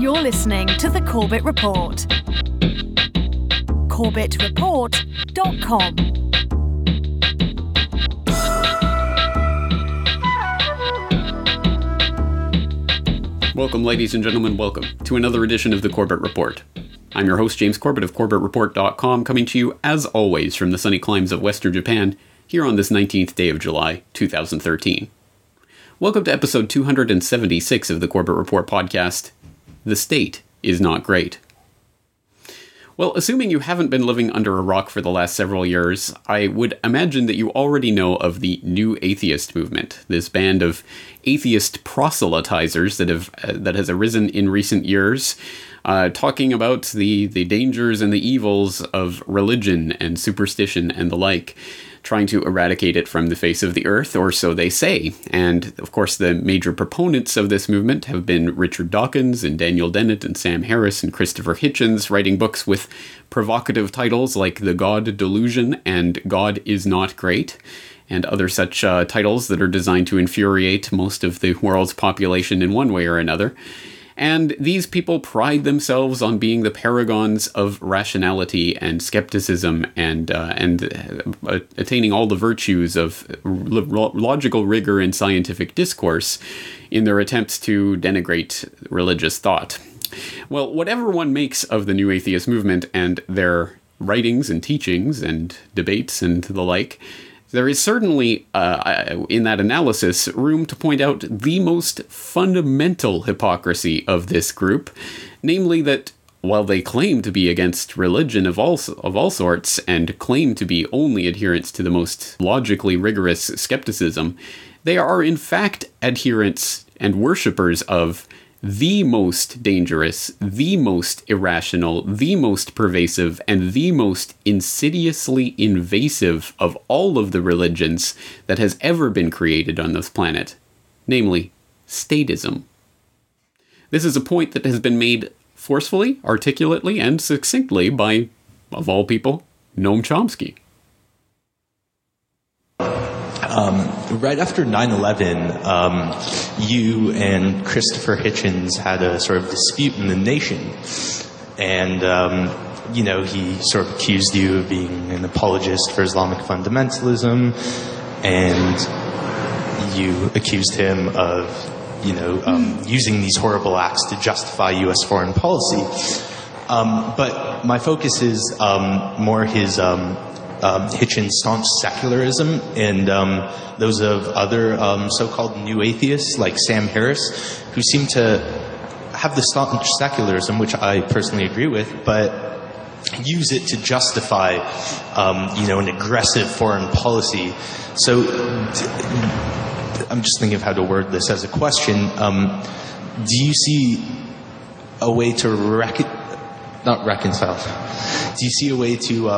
You're listening to The Corbett Report. CorbettReport.com. Welcome, ladies and gentlemen, welcome to another edition of The Corbett Report. I'm your host, James Corbett of CorbettReport.com, coming to you, as always, from the sunny climes of Western Japan, here on this 19th day of July, 2013. Welcome to episode 276 of the Corbett Report podcast. The state is not great. Well, assuming you haven't been living under a rock for the last several years, I would imagine that you already know of the New Atheist movement, this band of atheist proselytizers that has arisen in recent years, talking about the dangers and the evils of religion and superstition and the like, trying to eradicate it from the face of the earth, or so they say. And, of course, the major proponents of this movement have been Richard Dawkins and Daniel Dennett and Sam Harris and Christopher Hitchens, writing books with provocative titles like The God Delusion and God is Not Great, and other such titles that are designed to infuriate most of the world's population in one way or another. And these people pride themselves on being the paragons of rationality and skepticism and attaining all the virtues of logical rigor and scientific discourse in their attempts to denigrate religious thought. Well, whatever one makes of the New Atheist movement and their writings and teachings and debates and the like, there is certainly, in that analysis, room to point out the most fundamental hypocrisy of this group, namely that while they claim to be against religion of all sorts and claim to be only adherents to the most logically rigorous skepticism, they are in fact adherents and worshippers of the most dangerous, the most irrational, the most pervasive, and the most insidiously invasive of all of the religions that has ever been created on this planet, namely, statism. This is a point that has been made forcefully, articulately, and succinctly by, of all people, Noam Chomsky. Right after 9/11, you and Christopher Hitchens had a sort of dispute in the Nation. And, he sort of accused you of being an apologist for Islamic fundamentalism. And you accused him of, using these horrible acts to justify U.S. foreign policy. But my focus is more his Hitchens' staunch secularism and those of other so-called new atheists like Sam Harris, who seem to have the staunch secularism, which I personally agree with, but use it to justify, an aggressive foreign policy. So I'm just thinking of how to word this as a question. Do you see a way to not reconcile? Do you see a way to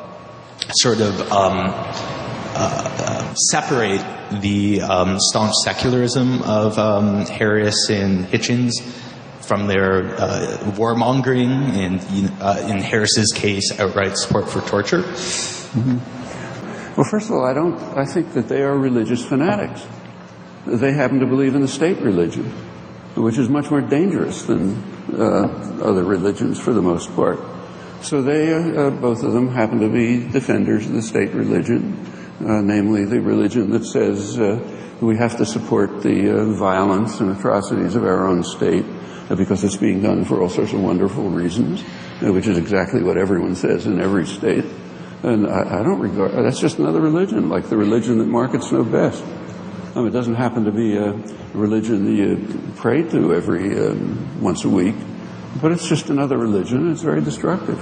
separate the staunch secularism of Harris and Hitchens from their warmongering and, in Harris's case, outright support for torture? Mm-hmm. Well, first of all, I think that they are religious fanatics. They happen to believe in the state religion, which is much more dangerous than other religions for the most part. So they, both of them, happen to be defenders of the state religion, namely the religion that says we have to support the violence and atrocities of our own state because it's being done for all sorts of wonderful reasons, which is exactly what everyone says in every state. And I don't regard that's just another religion, like the religion that markets know best. It doesn't happen to be a religion that you pray to every once a week. But it's just another religion, and it's very destructive.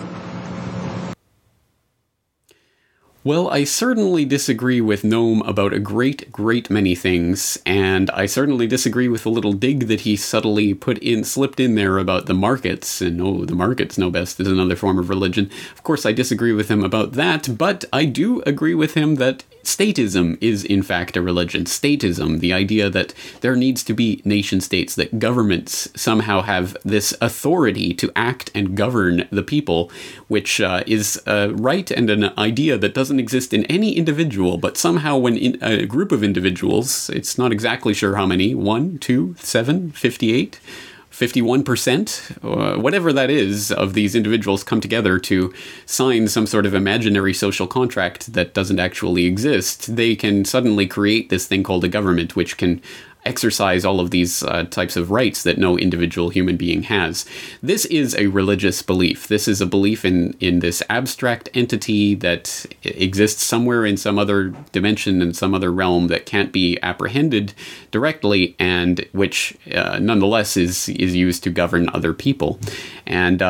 Well, I certainly disagree with Noam about a great many things, and I certainly disagree with the little dig that he subtly slipped in there about the markets, and the markets know best is another form of religion. Of course, I disagree with him about that, but I do agree with him that statism is in fact a religion. Statism, the idea that there needs to be nation states, that governments somehow have this authority to act and govern the people, which is a right and an idea that doesn't exist in any individual, but somehow when in a group of individuals, it's not exactly sure how many, 1, 2, 7, 58, 51%, whatever that is, of these individuals come together to sign some sort of imaginary social contract that doesn't actually exist, they can suddenly create this thing called a government, which can exercise all of these types of rights that no individual human being has. This is a religious belief. This is a belief in this abstract entity that exists somewhere in some other dimension, in some other realm that can't be apprehended directly, and which nonetheless is used to govern other people. And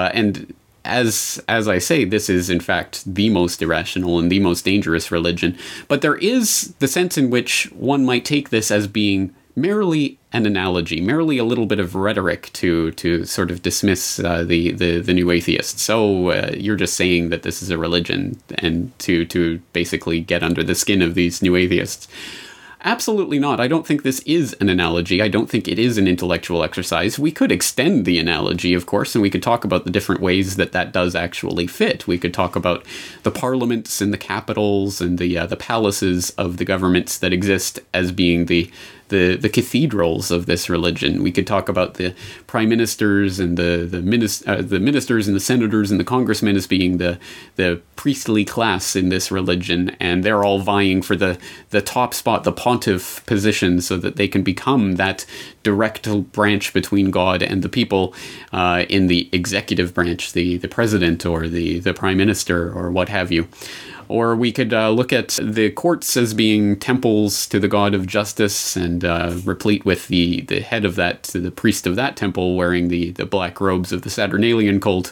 as I say, this is in fact the most irrational and the most dangerous religion. But there is the sense in which one might take this as being merely an analogy, merely a little bit of rhetoric to sort of dismiss the new atheists. So you're just saying that this is a religion, and to basically get under the skin of these new atheists. Absolutely not. I don't think this is an analogy. I don't think it is an intellectual exercise. We could extend the analogy, of course, and we could talk about the different ways that does actually fit. We could talk about the parliaments and the capitals and the palaces of the governments that exist as being the cathedrals of this religion. We could talk about the prime ministers and the ministers and the senators and the congressmen as being the priestly class in this religion, and they're all vying for the top spot, the pontiff position, so that they can become that direct branch between God and the people in the executive branch, the president or the prime minister or what have you. Or we could look at the courts as being temples to the god of justice, and replete with the head of that, the priest of that temple, wearing the black robes of the Saturnalian cult.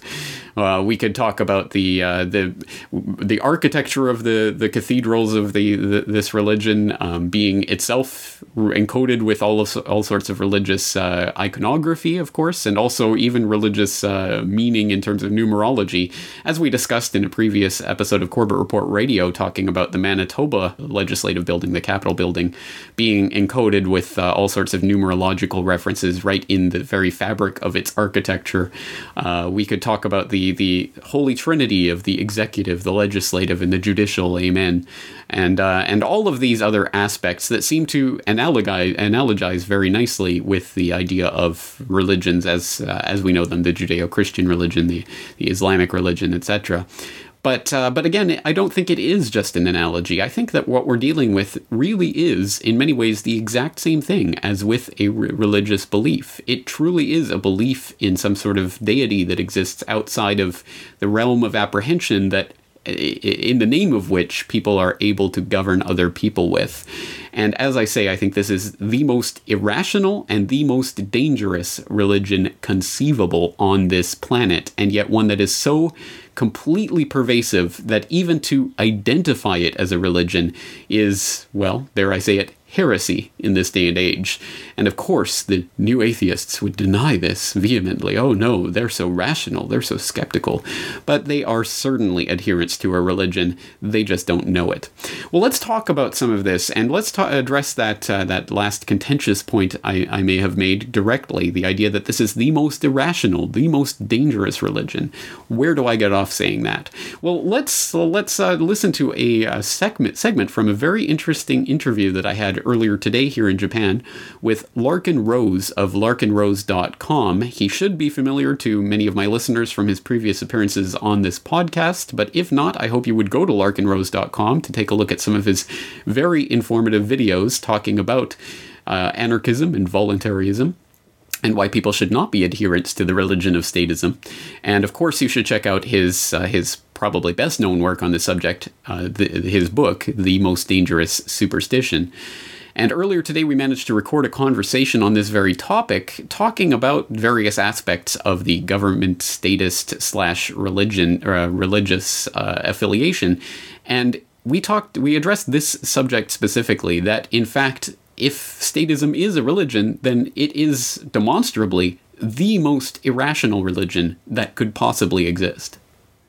We could talk about the architecture of the cathedrals of this religion being itself encoded with all sorts of religious iconography, of course, and also even religious meaning in terms of numerology, as we discussed in a previous episode of Corbett Report Radio, talking about the Manitoba Legislative Building, the Capitol Building, being encoded with all sorts of numerological references right in the very fabric of its architecture. We could talk about the Holy Trinity of the executive, the legislative, and the judicial, amen, and all of these other aspects that seem to analogize very nicely with the idea of religions as we know them, the Judeo-Christian religion, the Islamic religion, etc. But again, I don't think it is just an analogy. I think that what we're dealing with really is, in many ways, the exact same thing as with a religious belief. It truly is a belief in some sort of deity that exists outside of the realm of apprehension, that in the name of which people are able to govern other people with. And as I say, I think this is the most irrational and the most dangerous religion conceivable on this planet, and yet one that is so completely pervasive that even to identify it as a religion is, well, dare I say it, heresy in this day and age. And of course, the new atheists would deny this vehemently. Oh no, they're so rational, they're so skeptical. But they are certainly adherents to a religion, they just don't know it. Well, let's talk about some of this, and let's address that last contentious point I may have made directly, the idea that this is the most irrational, the most dangerous religion. Where do I get off saying that? Well, let's listen to a segment from a very interesting interview that I had earlier today here in Japan with Larkin Rose of larkinrose.com. He should be familiar to many of my listeners from his previous appearances on this podcast, but if not, I hope you would go to larkinrose.com to take a look at some of his very informative videos talking about anarchism and voluntarism, and why people should not be adherents to the religion of statism. And of course, you should check out his probably best known work on the subject, his book, The Most Dangerous Superstition. And earlier today, we managed to record a conversation on this very topic, talking about various aspects of the government statist / religion religious affiliation. And we addressed this subject specifically, that in fact, if statism is a religion, then it is demonstrably the most irrational religion that could possibly exist.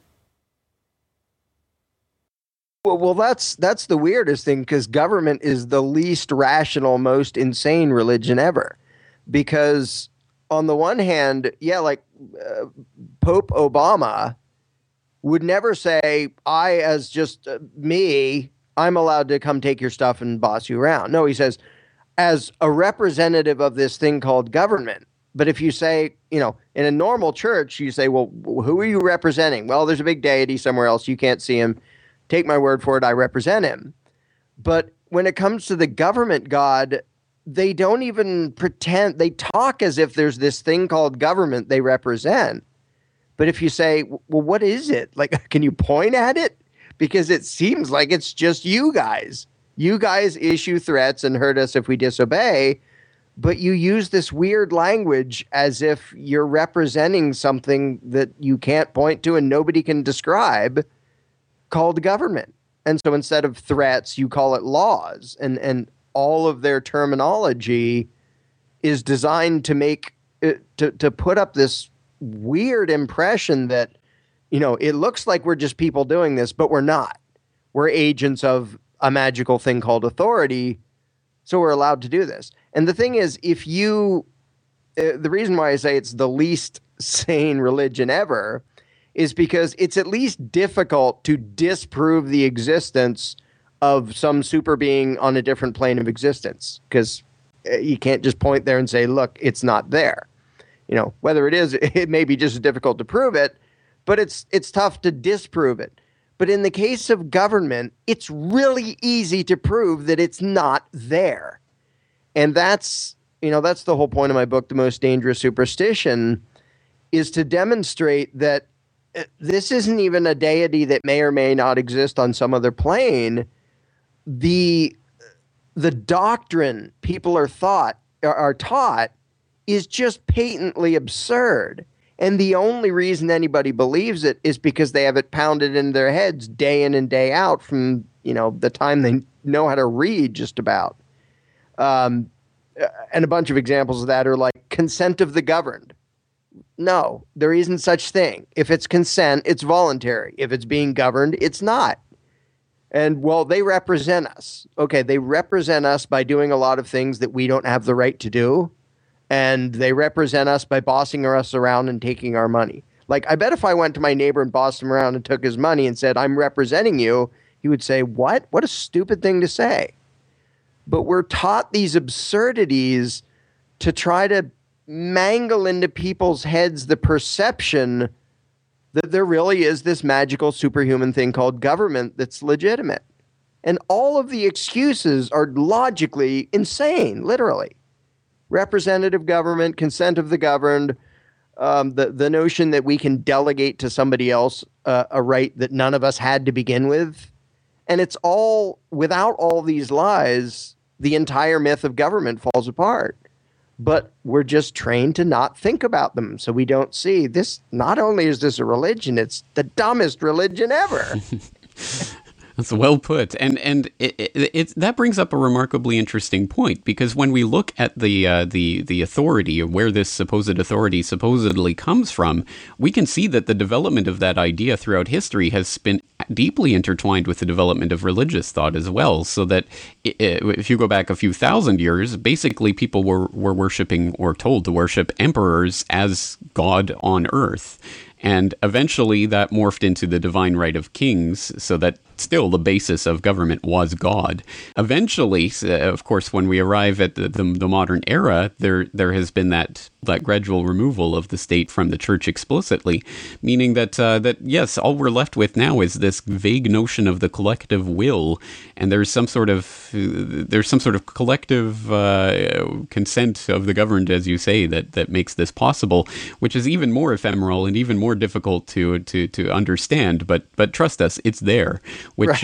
Well, that's the weirdest thing, because government is the least rational, most insane religion ever. Because on the one hand, like Pope Obama would never say, I, as just me, I'm allowed to come take your stuff and boss you around. No, he says, as a representative of this thing called government, But if you say, in a normal church, you say, well, who are you representing? Well, there's a big deity somewhere else. You can't see him. Take my word for it. I represent him. But when it comes to the government God, they don't even pretend. They talk as if there's this thing called government they represent. But if you say, well, what is it? Like, can you point at it? Because it seems like it's just you guys. You guys issue threats and hurt us if we disobey. But you use this weird language as if you're representing something that you can't point to and nobody can describe, called government. And so instead of threats, you call it laws. And all of their terminology is designed to make to put up this weird impression that, it looks like we're just people doing this, but we're not. We're agents of a magical thing called authority, so we're allowed to do this. And the thing is, the reason why I say it's the least sane religion ever is because it's at least difficult to disprove the existence of some super being on a different plane of existence, because you can't just point there and say, look, it's not there. Whether it is, it may be just difficult to prove it, but it's tough to disprove it. But in the case of government, it's really easy to prove that it's not there. And that's the whole point of my book, The Most Dangerous Superstition, is to demonstrate that this isn't even a deity that may or may not exist on some other plane. The doctrine people are taught is just patently absurd. And the only reason anybody believes it is because they have it pounded in their heads day in and day out from, the time they know how to read just about. And a bunch of examples of that are like consent of the governed. No, there isn't such thing. If it's consent, it's voluntary. If it's being governed, it's not. And, well, they represent us. Okay, they represent us by doing a lot of things that we don't have the right to do. And they represent us by bossing us around and taking our money. Like, I bet if I went to my neighbor and bossed him around and took his money and said, I'm representing you, he would say, what? What a stupid thing to say. But we're taught these absurdities to try to mangle into people's heads the perception that there really is this magical superhuman thing called government that's legitimate. And all of the excuses are logically insane, literally. Representative government, consent of the governed, the notion that we can delegate to somebody else a right that none of us had to begin with. And it's all, without all these lies, the entire myth of government falls apart. But we're just trained to not think about them, so we don't see this. Not only is this a religion, it's the dumbest religion ever. That's well put, and that brings up a remarkably interesting point, because when we look at the authority, or where this supposed authority supposedly comes from, we can see that the development of that idea throughout history has been deeply intertwined with the development of religious thought as well. So that if you go back a few thousand years, basically people were worshiping, or told to worship, emperors as God on earth. And eventually that morphed into the divine right of kings, so that still the basis of government was God. Eventually, of course, when we arrive at the modern era, there has been that gradual removal of the state from the church explicitly, meaning that yes, all we're left with now is this vague notion of the collective will, and there's some sort of collective consent of the governed, as you say, that makes this possible, which is even more ephemeral and even more difficult to understand. But trust us, it's there. Which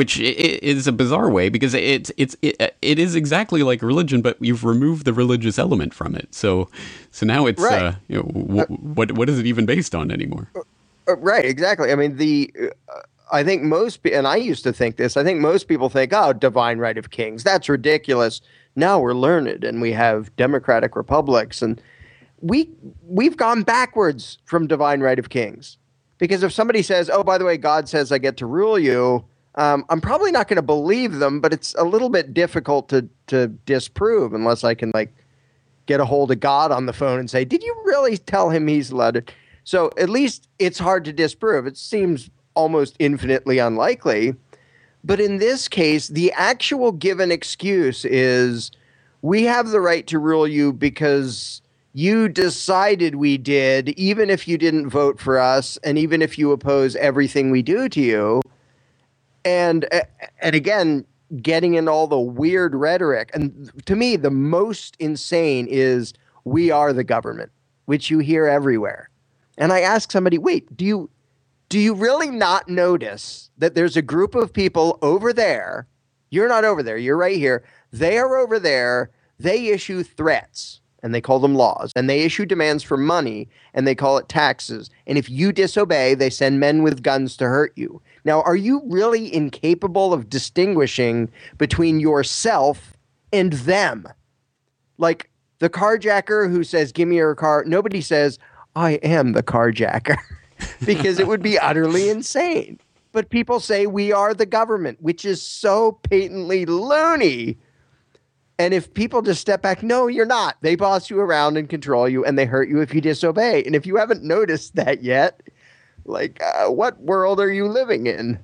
is a bizarre way, because it is exactly like religion, but you've removed the religious element from it. So now it's right. What is it even based on anymore? Right, exactly. I mean, I think most, and I used to think this. I think most people think, oh, divine right of kings, that's ridiculous. Now we're learned and we have democratic republics, and we've gone backwards from divine right of kings. Because if somebody says, oh, by the way, God says I get to rule you, I'm probably not going to believe them, but it's a little bit difficult to disprove unless I can get a hold of God on the phone and say, did you really tell him he's allowed to? So at least it's hard to disprove. It seems almost infinitely unlikely. But in this case, the actual given excuse is, we have the right to rule you because you decided we did, even if you didn't vote for us, and even if you oppose everything we do to you. And again, getting in all the weird rhetoric. And to me, the most insane is "we are the government," which you hear everywhere. And I ask somebody, wait, do you really not notice that there's a group of people over there? You're not over there. You're right here. They are over there. They issue threats, and they call them laws. And they issue demands for money, and they call it taxes. And if you disobey, they send men with guns to hurt you. Now, are you really incapable of distinguishing between yourself and them? Like the carjacker who says, "Give me your car." Nobody says, "I am the carjacker," because it would be utterly insane. But people say we are the government, which is so patently loony. And if people just step back, no, you're not. They boss you around and control you, and they hurt you if you disobey. And if you haven't noticed that yet, like, what world are you living in?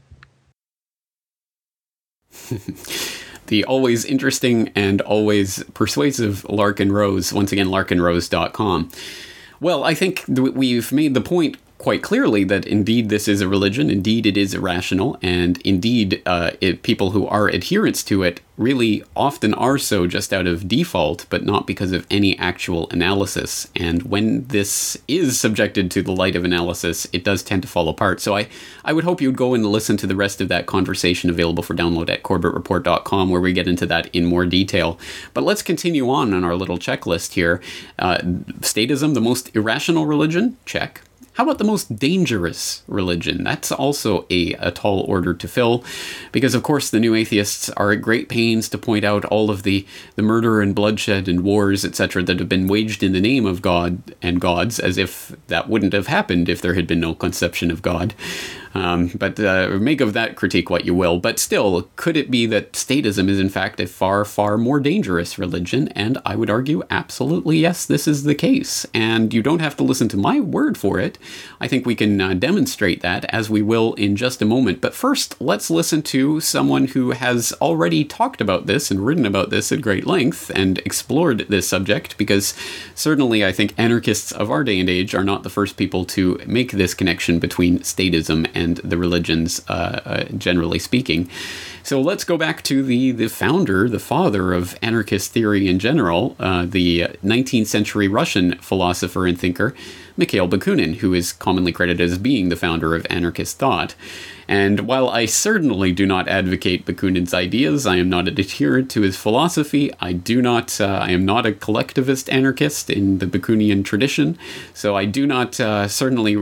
The always interesting and always persuasive Larken Rose. Once again, larkenrose.com. Well, I think we've made the point quite clearly that indeed this is a religion, indeed it is irrational, and indeed people who are adherents to it really often are so just out of default, but not because of any actual analysis. And when this is subjected to the light of analysis, it does tend to fall apart. So I would hope you'd go and listen to the rest of that conversation available for download at corbettreport.com, where we get into that in more detail. But let's continue on our little checklist here. Statism, the most irrational religion? Check. How about the most dangerous religion? That's also a tall order to fill, because of course the new atheists are at great pains to point out all of the murder and bloodshed and wars, etc., that have been waged in the name of God and gods, as if that wouldn't have happened if there had been no conception of God. But make of that critique what you will. But still, could it be that statism is in fact a far, far more dangerous religion? And I would argue absolutely yes, this is the case. And you don't have to listen to my word for it. I think we can demonstrate that, as we will in just a moment. But first, let's listen to someone who has already talked about this and written about this at great length and explored this subject, because certainly I think anarchists of our day and age are not the first people to make this connection between statism and the religions, generally speaking. So let's go back to the founder, the father of anarchist theory in general, the 19th century Russian philosopher and thinker, Mikhail Bakunin, who is commonly credited as being the founder of anarchist thought. And while I certainly do not advocate Bakunin's ideas, I am not an adherent to his philosophy. I am not a collectivist anarchist in the Bakunian tradition, so I do not certainly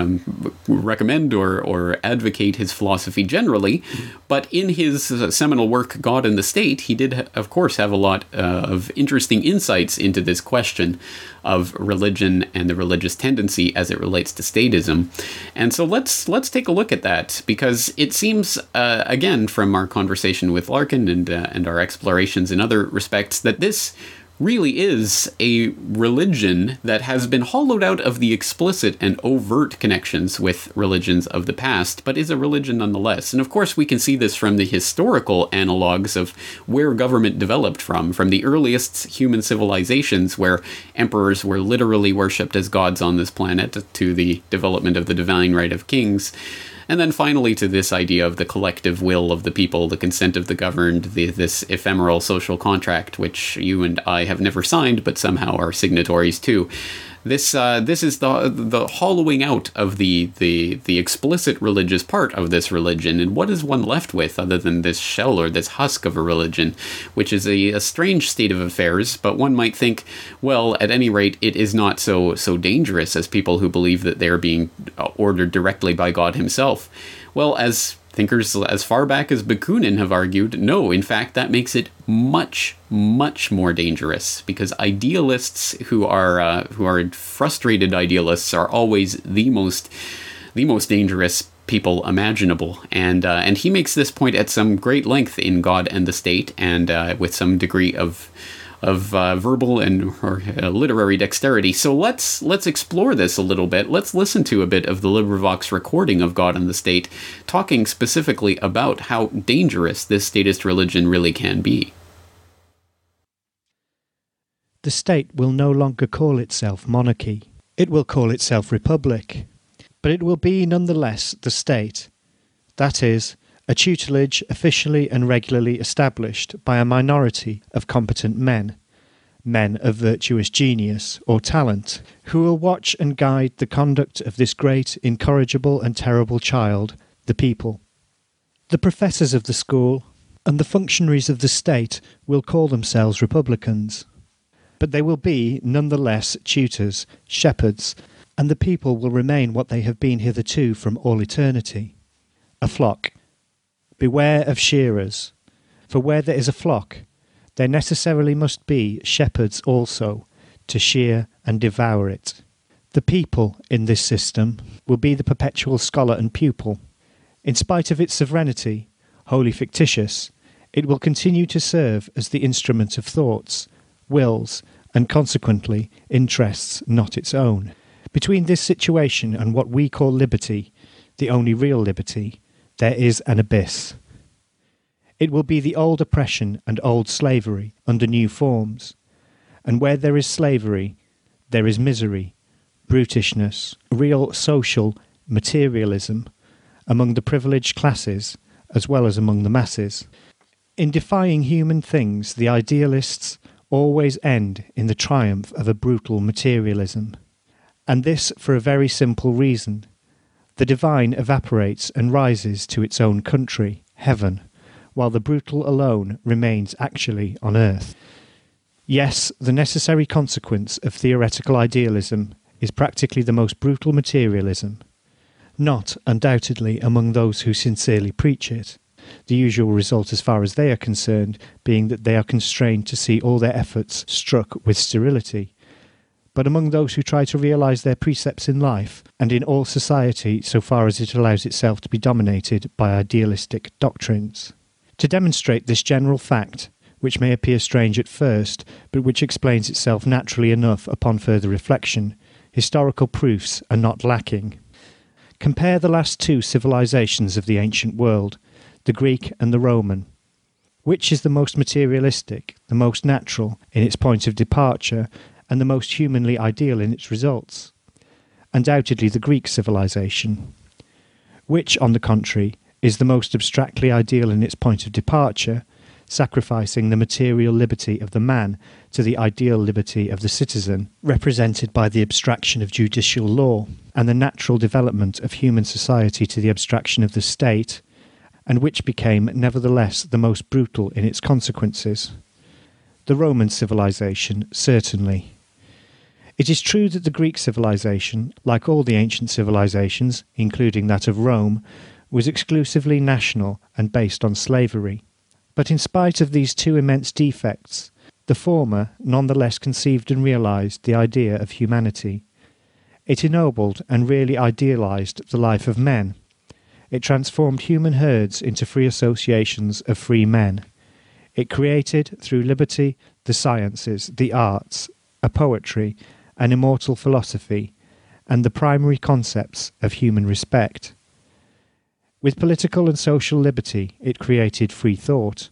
recommend or advocate his philosophy generally. But in his seminal work, God and the State, he did, of course, have a lot of interesting insights into this question of religion and the religious tendency as it relates to statism. And so let's take a look at that, because it seems, again, from our conversation with Larken and our explorations in other respects, that this really is a religion that has been hollowed out of the explicit and overt connections with religions of the past, but is a religion nonetheless. And of course, we can see this from the historical analogs of where government developed from the earliest human civilizations, where emperors were literally worshipped as gods on this planet, to the development of the divine right of kings. And then finally to this idea of the collective will of the people, the consent of the governed, this ephemeral social contract, which you and I have never signed, but somehow are signatories to. This is the hollowing out of the explicit religious part of this religion, and what is one left with other than this shell or this husk of a religion, which is a strange state of affairs. But one might think, well, at any rate, it is not so dangerous as people who believe that they are being ordered directly by God himself. Well, as thinkers as far back as Bakunin have argued, no, in fact, that makes it much, much more dangerous, because idealists who are frustrated idealists are always the most dangerous people imaginable. And he makes this point at some great length in God and the State, and with some degree of verbal or literary dexterity. So let's explore this a little bit. Let's listen to a bit of the LibriVox recording of God and the State, talking specifically about how dangerous this statist religion really can be. The state will no longer call itself monarchy. It will call itself republic. But it will be nonetheless the state. That is, a tutelage officially and regularly established by a minority of competent men, men of virtuous genius or talent, who will watch and guide the conduct of this great, incorrigible and terrible child, the people. The professors of the school and the functionaries of the state will call themselves republicans, but they will be nonetheless tutors, shepherds, and the people will remain what they have been hitherto from all eternity, a flock. Beware of shearers, for where there is a flock, there necessarily must be shepherds also, to shear and devour it. The people in this system will be the perpetual scholar and pupil. In spite of its sovereignty, wholly fictitious, it will continue to serve as the instrument of thoughts, wills, and consequently interests not its own. Between this situation and what we call liberty, the only real liberty, there is an abyss. It will be the old oppression and old slavery under new forms, and where there is slavery, there is misery, brutishness, real social materialism among the privileged classes as well as among the masses. In defying human things, the idealists always end in the triumph of a brutal materialism, and this for a very simple reason. The divine evaporates and rises to its own country, heaven, while the brutal alone remains actually on earth. Yes, the necessary consequence of theoretical idealism is practically the most brutal materialism, not, undoubtedly, among those who sincerely preach it, the usual result as far as they are concerned being that they are constrained to see all their efforts struck with sterility, but among those who try to realise their precepts in life and in all society so far as it allows itself to be dominated by idealistic doctrines. To demonstrate this general fact, which may appear strange at first, but which explains itself naturally enough upon further reflection, historical proofs are not lacking. Compare the last two civilizations of the ancient world, the Greek and the Roman. Which is the most materialistic, the most natural in its point of departure, and the most humanly ideal in its results? Undoubtedly the Greek civilization. Which, on the contrary, is the most abstractly ideal in its point of departure, sacrificing the material liberty of the man to the ideal liberty of the citizen, represented by the abstraction of judicial law, and the natural development of human society to the abstraction of the state, and which became nevertheless the most brutal in its consequences? The Roman civilization, certainly. It is true that the Greek civilization, like all the ancient civilizations, including that of Rome, was exclusively national and based on slavery. But in spite of these two immense defects, the former nonetheless conceived and realized the idea of humanity. It ennobled and really idealized the life of men. It transformed human herds into free associations of free men. It created, through liberty, the sciences, the arts, a poetry, an immortal philosophy, and the primary concepts of human respect. With political and social liberty, it created free thought.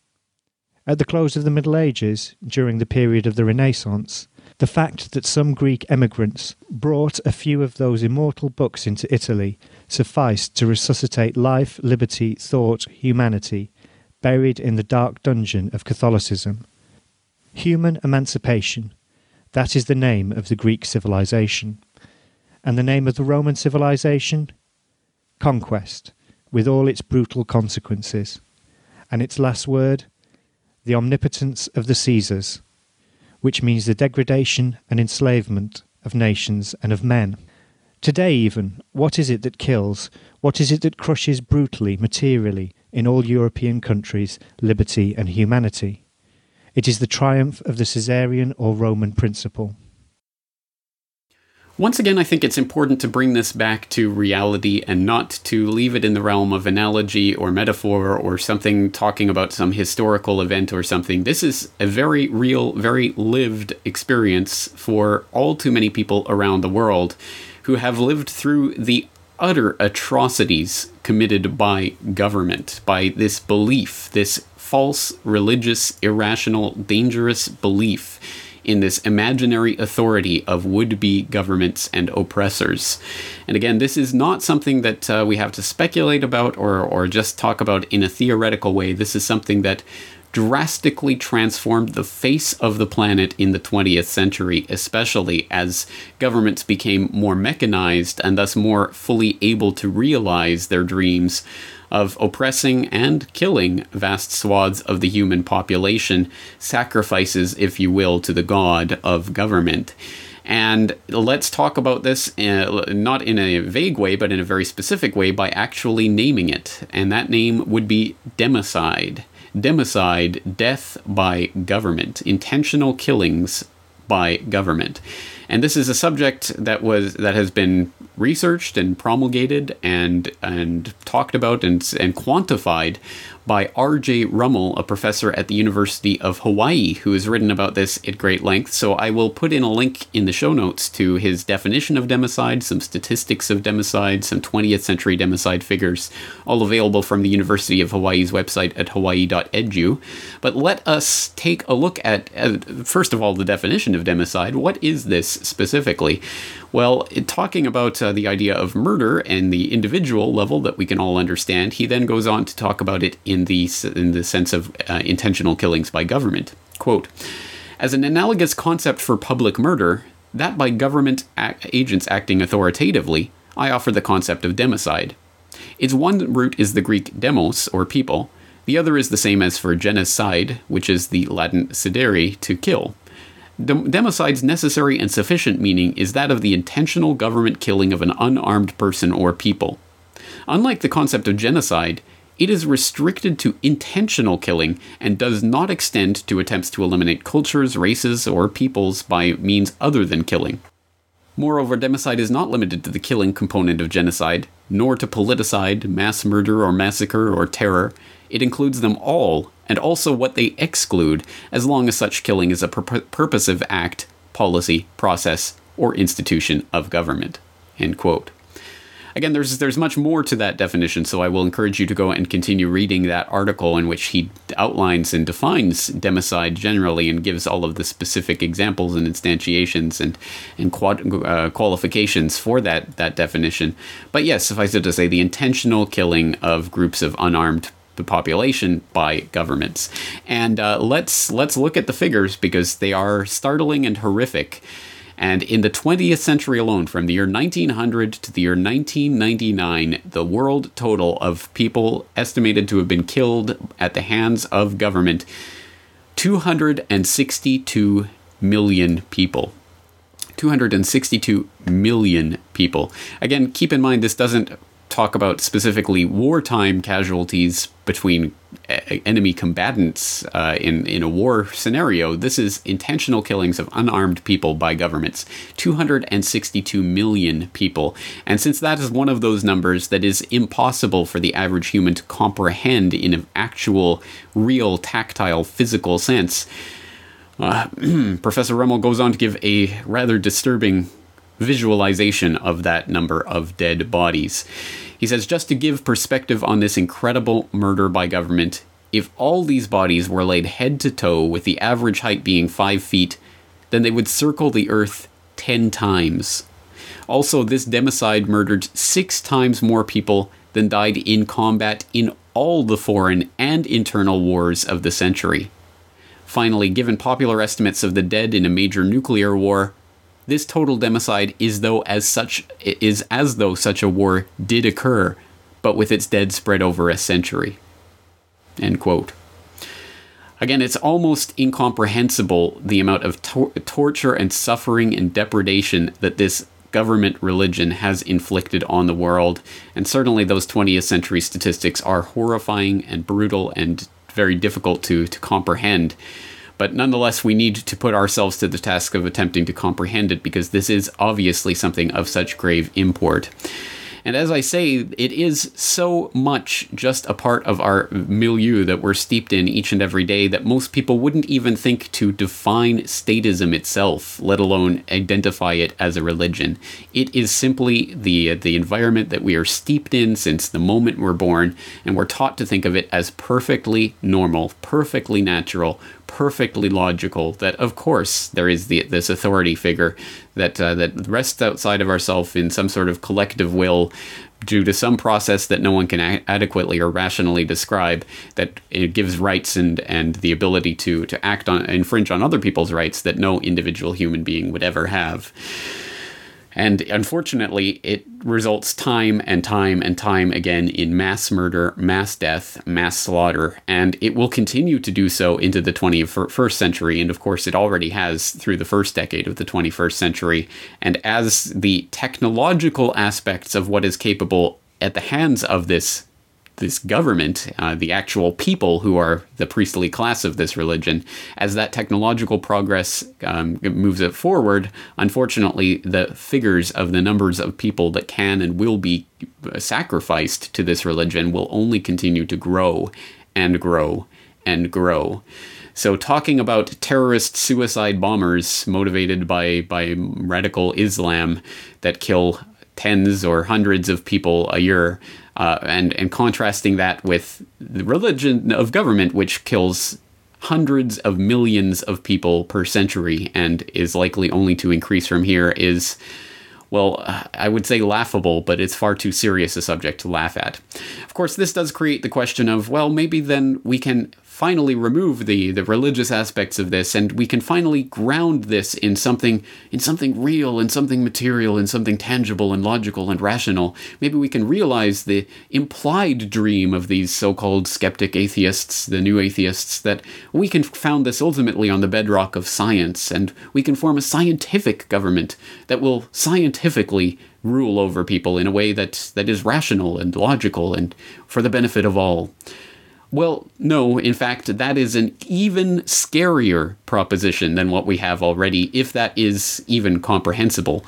At the close of the Middle Ages, during the period of the Renaissance, the fact that some Greek emigrants brought a few of those immortal books into Italy sufficed to resuscitate life, liberty, thought, humanity, buried in the dark dungeon of Catholicism. Human emancipation, that is the name of the Greek civilization. And the name of the Roman civilization? Conquest, with all its brutal consequences. And its last word? The omnipotence of the Caesars, which means the degradation and enslavement of nations and of men. Today even, what is it that kills, what is it that crushes brutally, materially, in all European countries, liberty and humanity? It is the triumph of the Caesarian or Roman principle. Once again, I think it's important to bring this back to reality and not to leave it in the realm of analogy or metaphor or something talking about some historical event or something. This is a very real, very lived experience for all too many people around the world who have lived through the utter atrocities committed by government, by this belief, this false, religious, irrational, dangerous belief in this imaginary authority of would-be governments and oppressors. And again, this is not something that we have to speculate about or just talk about in a theoretical way. This is something that drastically transformed the face of the planet in the 20th century, especially as governments became more mechanized and thus more fully able to realize their dreams of oppressing and killing vast swaths of the human population, sacrifices, if you will, to the god of government. And let's talk about this not in a vague way, but in a very specific way by actually naming it. And that name would be democide. Democide, death by government, intentional killings by government. And this is a subject that has been researched and promulgated and talked about and quantified by R.J. Rummel, a professor at the University of Hawaii, who has written about this at great length. So I will put in a link in the show notes to his definition of democide, some statistics of democide, some 20th century democide figures, all available from the University of Hawaii's website at hawaii.edu. But let us take a look at, first of all, the definition of democide. What is this specifically? Well, talking about the idea of murder and the individual level that we can all understand, he then goes on to talk about it in the sense of intentional killings by government. Quote, as an analogous concept for public murder, that by government agents acting authoritatively, I offer the concept of democide. Its one root is the Greek demos, or people. The other is the same as for genocide, which is the Latin cedere, to kill. Democide's necessary and sufficient meaning is that of the intentional government killing of an unarmed person or people. Unlike the concept of genocide, it is restricted to intentional killing and does not extend to attempts to eliminate cultures, races, or peoples by means other than killing. Moreover, democide is not limited to the killing component of genocide, nor to politicide, mass murder or massacre or terror. It includes them all, and also what they exclude, as long as such killing is a purposive act, policy, process, or institution of government. End quote. Again, there's much more to that definition, so I will encourage you to go and continue reading that article in which he outlines and defines democide generally and gives all of the specific examples and instantiations and qualifications for that definition. But yes, suffice it to say, the intentional killing of groups of unarmed population by governments. And let's look at the figures because they are startling and horrific. And in the 20th century alone, from the year 1900 to the year 1999, the world total of people estimated to have been killed at the hands of government, 262 million people. 262 million people. Again, keep in mind this doesn't talk about specifically wartime casualties between enemy combatants in a war scenario. This is intentional killings of unarmed people by governments. 262 million people. And since that is one of those numbers that is impossible for the average human to comprehend in an actual, real, tactile, physical sense, Professor Rummel goes on to give a rather disturbing visualization of that number of dead bodies. He says, just to give perspective on this incredible murder by government, if all these bodies were laid head to toe with the average height being 5 feet, then they would circle the earth 10 times. Also, this democide murdered 6 times more people than died in combat in all the foreign and internal wars of the century. Finally, given popular estimates of the dead in a major nuclear war, this total democide is as though such a war did occur, but with its dead spread over a century. End quote. Again, it's almost incomprehensible the amount of torture and suffering and depredation that this government religion has inflicted on the world, and certainly those 20th century statistics are horrifying and brutal and very difficult to comprehend. But nonetheless, we need to put ourselves to the task of attempting to comprehend it because this is obviously something of such grave import. And as I say, it is so much just a part of our milieu that we're steeped in each and every day that most people wouldn't even think to define statism itself, let alone identify it as a religion. It is simply the environment that we are steeped in since the moment we're born, and we're taught to think of it as perfectly normal, perfectly natural, perfectly logical, that of course there is this authority figure that rests outside of ourselves in some sort of collective will due to some process that no one can adequately or rationally describe, that it gives rights and the ability to act on, infringe on other people's rights that no individual human being would ever have. And unfortunately, it results time and time and time again in mass murder, mass death, mass slaughter, and it will continue to do so into the 21st century. And of course, it already has through the first decade of the 21st century. And as the technological aspects of what is capable at the hands of this government, the actual people who are the priestly class of this religion, as that technological progress moves it forward, unfortunately, the figures of the numbers of people that can and will be sacrificed to this religion will only continue to grow and grow and grow. So talking about terrorist suicide bombers motivated by radical Islam that kill tens or hundreds of people a year, and contrasting that with the religion of government, which kills hundreds of millions of people per century and is likely only to increase from here, is, well, I would say laughable, but it's far too serious a subject to laugh at. Of course, this does create the question of, well, maybe then we can finally remove the religious aspects of this, and we can finally ground this in something real, in something material, in something tangible and logical and rational. Maybe we can realize the implied dream of these so-called skeptic atheists, the new atheists, that we can found this ultimately on the bedrock of science, and we can form a scientific government that will scientifically rule over people in a way that is rational and logical and for the benefit of all. Well, no, in fact, that is an even scarier proposition than what we have already, if that is even comprehensible.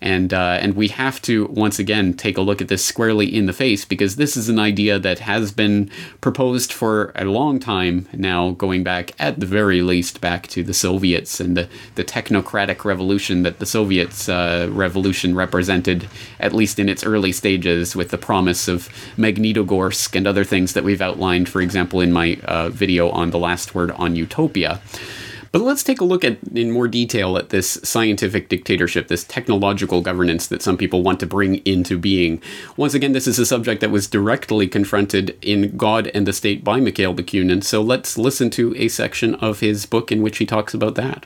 And we have to, once again, take a look at this squarely in the face, because this is an idea that has been proposed for a long time now, going back, at the very least, back to the Soviets and the technocratic revolution that the Soviets revolution represented, at least in its early stages, with the promise of Magnitogorsk and other things that we've outlined, for example, in my video on The Last Word on Utopia. But let's take a look at, in more detail, at this scientific dictatorship, this technological governance that some people want to bring into being. Once again, this is a subject that was directly confronted in God and the State by Mikhail Bakunin, so let's listen to a section of his book in which he talks about that.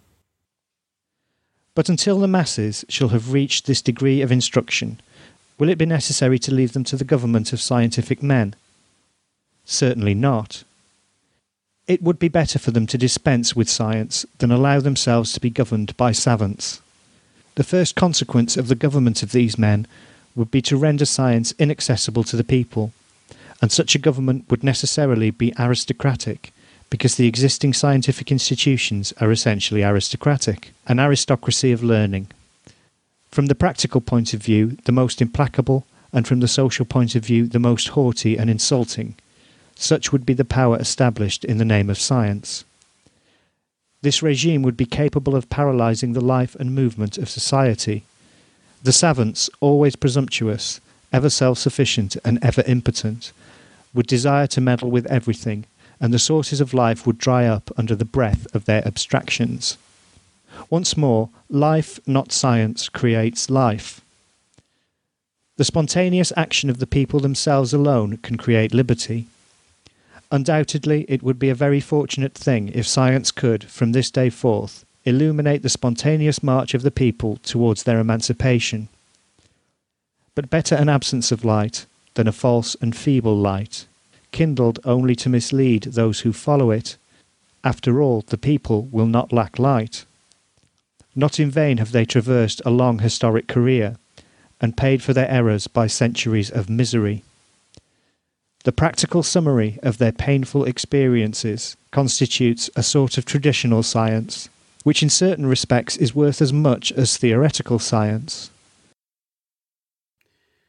But until the masses shall have reached this degree of instruction, will it be necessary to leave them to the government of scientific men? Certainly not. It would be better for them to dispense with science than allow themselves to be governed by savants. The first consequence of the government of these men would be to render science inaccessible to the people, and such a government would necessarily be aristocratic, because the existing scientific institutions are essentially aristocratic, an aristocracy of learning. From the practical point of view, the most implacable, and from the social point of view, the most haughty and insulting. Such would be the power established in the name of science. This regime would be capable of paralysing the life and movement of society. The savants, always presumptuous, ever self-sufficient and ever impotent, would desire to meddle with everything, and the sources of life would dry up under the breath of their abstractions. Once more, life, not science, creates life. The spontaneous action of the people themselves alone can create liberty. Undoubtedly, it would be a very fortunate thing if science could, from this day forth, illuminate the spontaneous march of the people towards their emancipation. But better an absence of light than a false and feeble light, kindled only to mislead those who follow it. After all, the people will not lack light. Not in vain have they traversed a long historic career, and paid for their errors by centuries of misery. The practical summary of their painful experiences constitutes a sort of traditional science, which in certain respects is worth as much as theoretical science.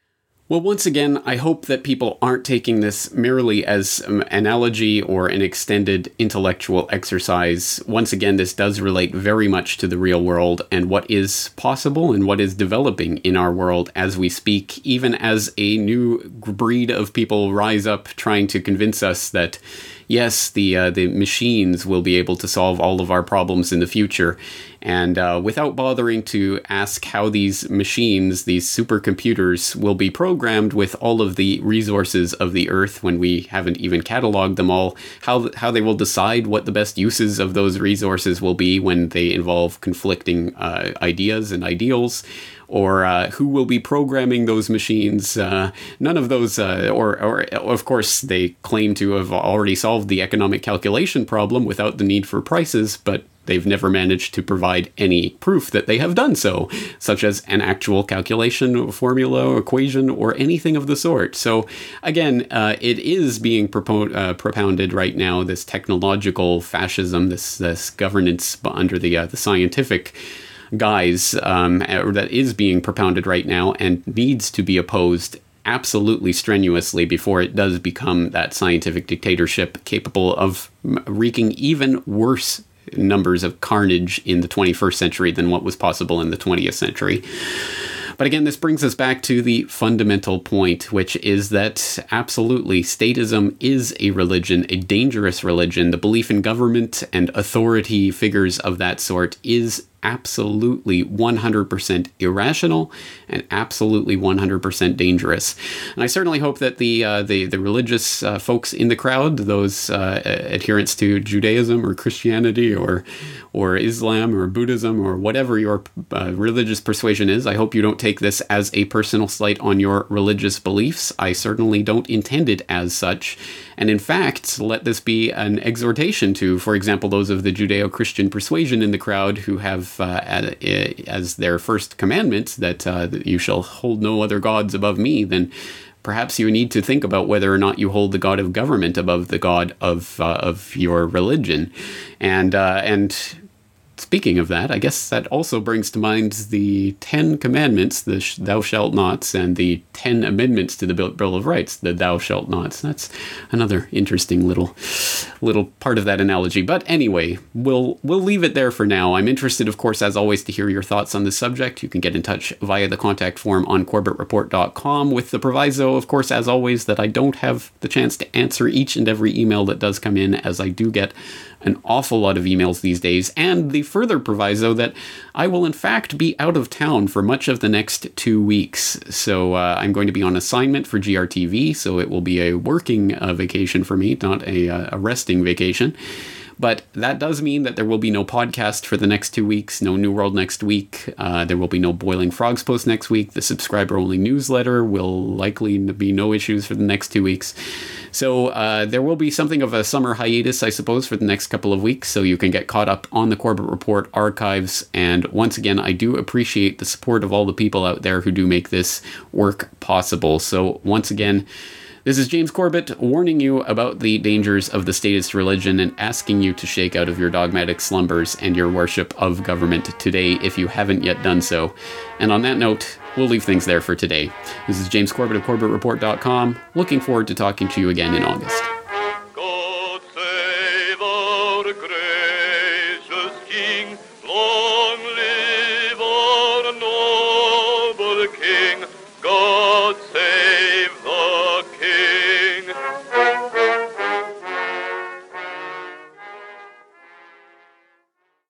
Well, once again, I hope that people aren't taking this merely as an analogy or an extended intellectual exercise. Once again, this does relate very much to the real world and what is possible and what is developing in our world as we speak, even as a new breed of people rise up trying to convince us that yes, the machines will be able to solve all of our problems in the future. And without bothering to ask how these machines, these supercomputers, will be programmed with all of the resources of the Earth when we haven't even cataloged them all, how they will decide what the best uses of those resources will be when they involve conflicting ideas and ideals, or who will be programming those machines. None of those, or of course, they claim to have already solved the economic calculation problem without the need for prices, but they've never managed to provide any proof that they have done so, such as an actual calculation, formula, equation, or anything of the sort. So again, it is being propounded right now, this technological fascism, this governance under the scientific guise that is being propounded right now and needs to be opposed absolutely strenuously before it does become that scientific dictatorship capable of wreaking even worse numbers of carnage in the 21st century than what was possible in the 20th century. But again, this brings us back to the fundamental point, which is that absolutely statism is a religion, a dangerous religion. The belief in government and authority figures of that sort is absolutely 100% irrational and absolutely 100% dangerous. And I certainly hope that the religious folks in the crowd, those adherents to Judaism or Christianity or Islam or Buddhism or whatever your religious persuasion is, I hope you don't take this as a personal slight on your religious beliefs. I certainly don't intend it as such. And in fact, let this be an exhortation to, for example, those of the Judeo-Christian persuasion in the crowd who have as their first commandment that you shall hold no other gods above me, then perhaps you need to think about whether or not you hold the god of government above the god of your religion. And speaking of that, I guess that also brings to mind the 10 commandments, the thou shalt nots, and the 10 amendments to the Bill of Rights, the thou shalt nots. That's another interesting little part of that analogy. But anyway, we'll leave it there for now. I'm interested, of course, as always, to hear your thoughts on this subject. You can get in touch via the contact form on corbettreport.com, with the proviso, of course, as always, that I don't have the chance to answer each and every email that does come in, as I do get an awful lot of emails these days, and the further proviso that I will in fact be out of town for much of the next 2 weeks. So I'm going to be on assignment for GRTV, so it will be a working vacation for me, not a resting vacation. But that does mean that there will be no podcast for the next 2 weeks, no New World next week. There will be no Boiling Frogs post next week. The subscriber-only newsletter will likely be no issues for the next 2 weeks. So there will be something of a summer hiatus, I suppose, for the next couple of weeks, so you can get caught up on the Corbett Report archives. And once again, I do appreciate the support of all the people out there who do make this work possible. So once again, this is James Corbett warning you about the dangers of the statist religion and asking you to shake out of your dogmatic slumbers and your worship of government today if you haven't yet done so. And on that note, we'll leave things there for today. This is James Corbett of CorbettReport.com. Looking forward to talking to you again in August. God save our gracious King. Long live our noble King. God